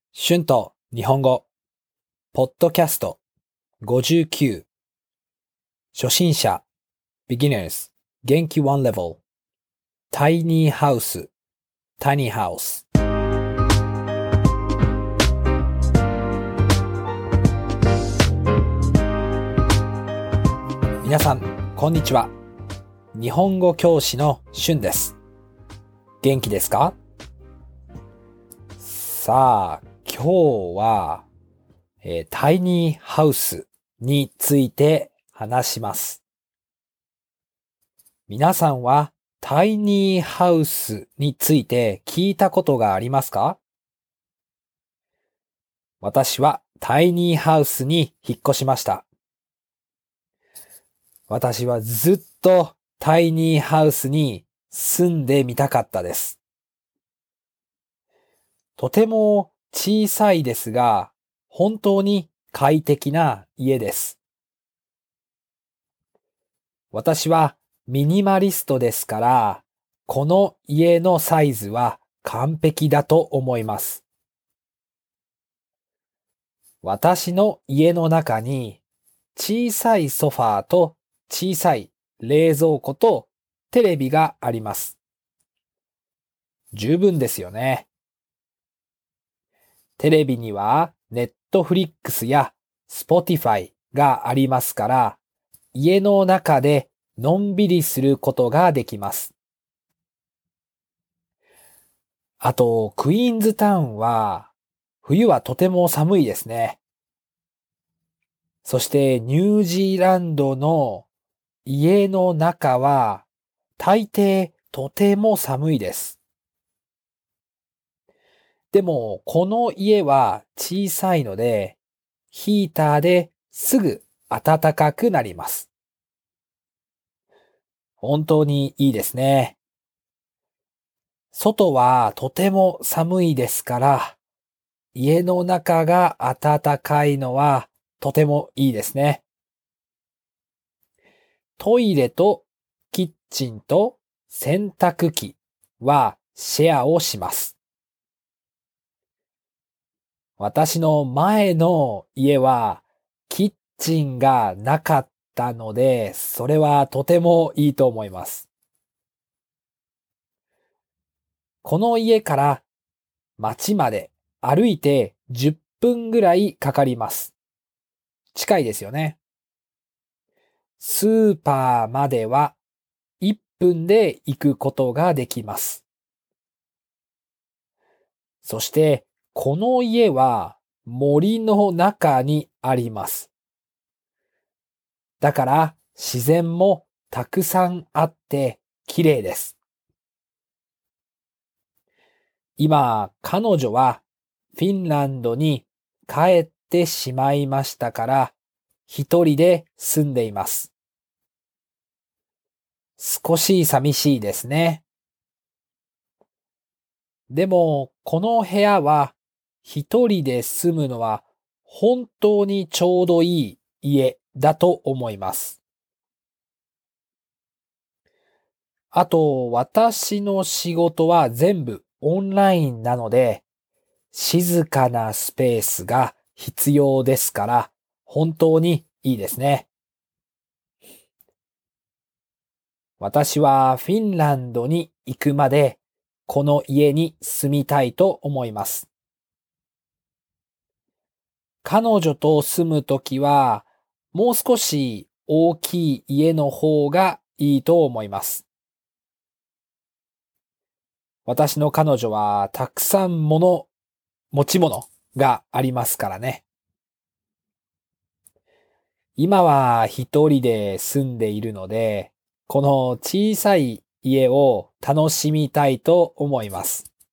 春と日本語、ポッドキャスト59、初心者、beginners、元気 one level、tiny house、tiny house。皆さん、こんにちは。日本語教師の春です。元気ですか？さあ、今日は、タイニーハウスについて話します。皆さんはタイニーハウスについて聞いたことがありますか？私はタイニーハウスに引っ越しました。私はずっとタイニーハウスに住んでみたかったです。とても小さいですが、本当に快適な家です。私はミニマリストですから、この家のサイズは完璧だと思います。私の家の中に小さいソファーと小さい冷蔵庫とテレビがあります。十分ですよね。テレビにはネットフリックスやスポティファイがありますから、家の中でのんびりすることができます。あと、クイーンズタウンは冬はとても寒いですね。そしてニュージーランドの家の中は大抵とても寒いです。でもこの家は小さいのでヒーターですぐ暖かくなります。本当にいいですね。外はとても寒いですから家の中が暖かいのはとてもいいですね。トイレとキッチンと洗濯機はシェアをします。私の前の家はキッチンがなかったので、それはとてもいいと思います。この家から町まで歩いて10分ぐらいかかります。近いですよね。スーパーまでは1分で行くことができます。そして、この家は森の中にあります。だから自然もたくさんあって綺麗です。今、彼女はフィンランドに帰ってしまいましたから、一人で住んでいます。少し寂しいですね。でも、この部屋は一人で住むのは本当にちょうどいい家だと思います。あと、私の仕事は全部オンラインなので、静かなスペースが必要ですから、本当にいいですね。私はフィンランドに行くまで、この家に住みたいと思います。彼女と住むときは、もう少し大きい家の方がいいと思います。私の彼女はたくさん持ち物がありますからね。今は一人で住んでいるので、この小さい家を楽しみたいと思います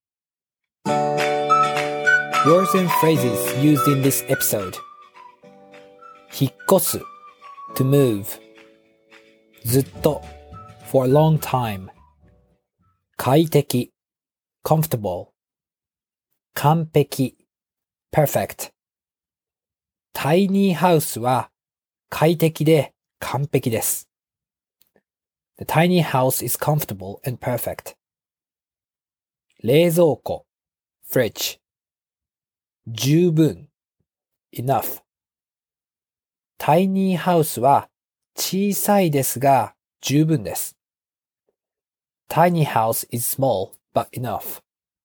。Words and phrases used in this episode. 引っ越す to move ずっと for a long time 快適 comfortable 完璧 perfect タイニーハウスは快適で完璧です。The tiny house is comfortable and perfect. 冷蔵庫 fridge 十分 enough。タイニーハウスは小さいですが十分です。Tiny house is small but enough.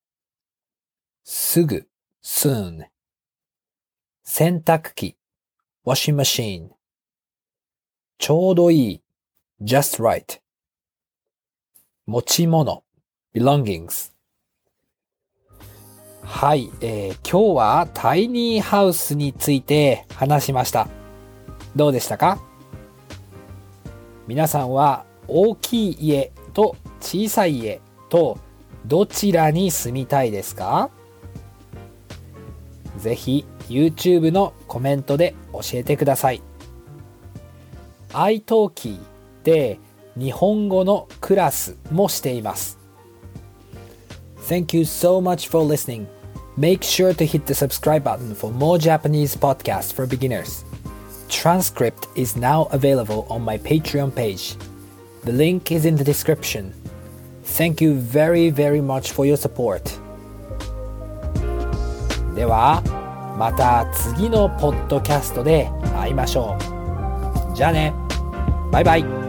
すぐ soon。洗濯機 washing machine。ちょうどいい just right。持ち物 belongings。はい、今日はタイニーハウスについて話しました。どうでしたか？皆さんは大きい家と小さい家とどちらに住みたいですか？ぜひ YouTube のコメントで教えてください。iTalki で日本語のクラスもしています。Thank you so much for listening. Make sure to hit the subscribe button for more Japanese podcasts for beginners. Transcript is now available on my Patreon page. The link is in the description. Thank you very, very much for your support. では、また次のポッドキャストで会いましょう。じゃあね。バイバイ。